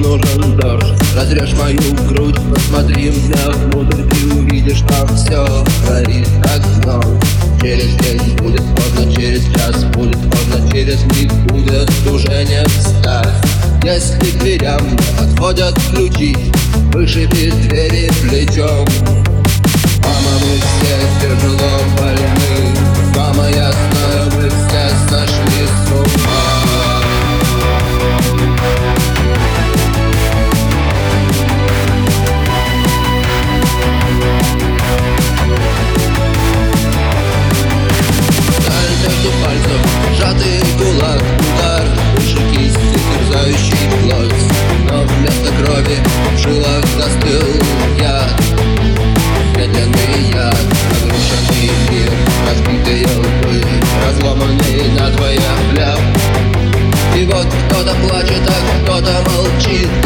нужен дождь. Разрежь мою грудь, посмотри мне внутрь, ты увидишь, там все горит как дно. Через день будет поздно, через час будет поздно, через миг будет уже не встать. Если к дверям отходят ключи, вышиби двери плечом. Мама, мы все тяжело больны, мама, я знаю, мы все сошли с ума. Сталь между пальцев, сжатый кулак, удар, выше кисти, терзающий плоть. Но вместо крови в жилах застыл яд, медленный яд, разрушенный мир, разбитые лбы, разломанный надвое хлеб. И вот кто-то плачет, а кто-то молчит.